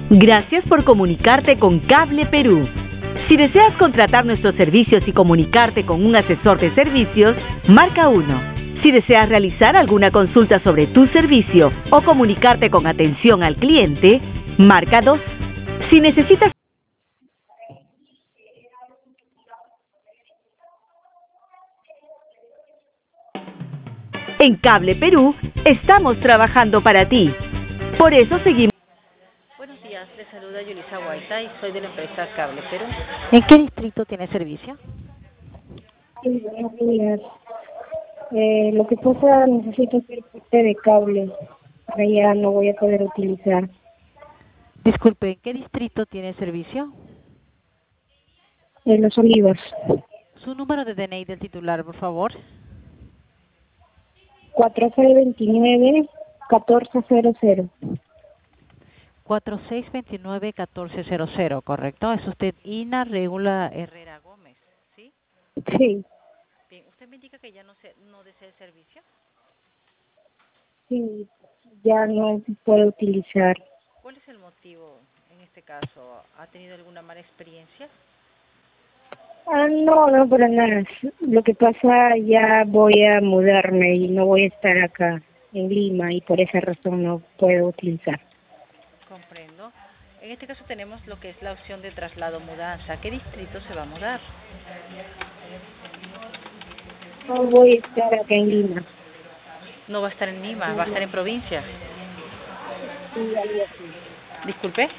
Gracias por comunicarte con Cable Perú. Si deseas contratar nuestros servicios y comunicarte con un asesor de servicios, marca 1. Si deseas realizar alguna consulta sobre tu servicio o comunicarte con atención al cliente, marca 2. Si necesitas... En Cable Perú, estamos trabajando para ti. Por eso seguimos... Buenos días, les saluda Yulisa Guaita y soy de la empresa Cable Perú. ¿En qué distrito tiene servicio? Sí, buenos días. Lo que pasa, necesito hacer corte de cable. Ahora ya no voy a poder utilizar. Disculpe, ¿en qué distrito tiene servicio? Los Olivos. Su número de DNI del titular, por favor. 4629-1400. 4629-1400, ¿correcto? Es usted Ina Regula Herrera Gómez, ¿sí? Sí, Bien, ¿usted me indica que ya no desea el servicio? sí, ya no se puede utilizar. ¿Cuál es el motivo en este caso? ¿Ha tenido alguna mala experiencia? No, para nada. Lo que pasa, ya voy a mudarme y no voy a estar acá en Lima y por esa razón no puedo utilizar. Comprendo. En este caso tenemos lo que es la opción de traslado mudanza. ¿A qué distrito se va a mudar? No voy a estar acá en Lima. No va a estar en Lima, va a estar en provincia. Sí, algo así. Disculpe.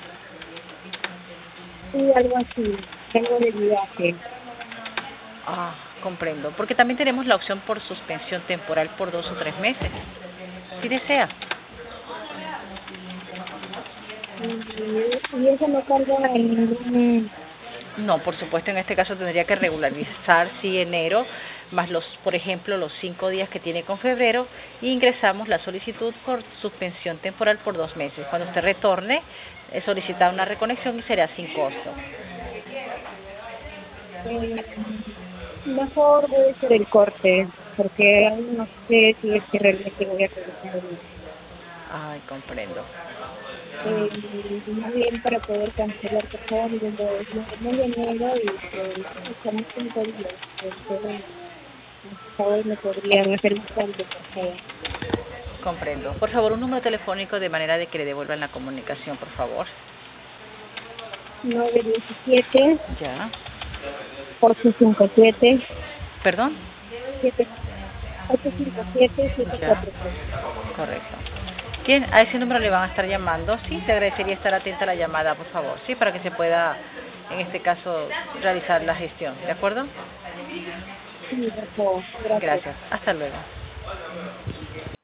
Sí, algo así. Tengo de viaje. Ah, comprendo. Porque también tenemos la opción por suspensión temporal por 2 o 3 meses. Si desea. Y eso no carga en ningún... No, por supuesto, en este caso tendría que regularizar, sí, enero, más por ejemplo, los 5 días que tiene con febrero, y ingresamos la solicitud por suspensión temporal por 2 meses. Cuando usted retorne, solicitar una reconexión y será sin costo. Mejor debe ser el corte, porque aún no sé si es que realmente voy a regresar o no. Ay, comprendo. Más bien para poder cancelar, por favor, desde el mes de enero y estamos 5 días. Entonces, por favor, me podrían hacer un cambio, por favor. Comprendo. Por favor, un número telefónico de manera de que le devuelvan la comunicación, por favor. 917 Ya. 857 ¿Perdón? 857-743. Ya. Correcto. Bien, a ese número le van a estar llamando. Sí, te agradecería estar atenta a la llamada, por favor. Sí, para que se pueda, en este caso, realizar la gestión. ¿De acuerdo? Sí, por favor. Gracias. Gracias. Hasta luego.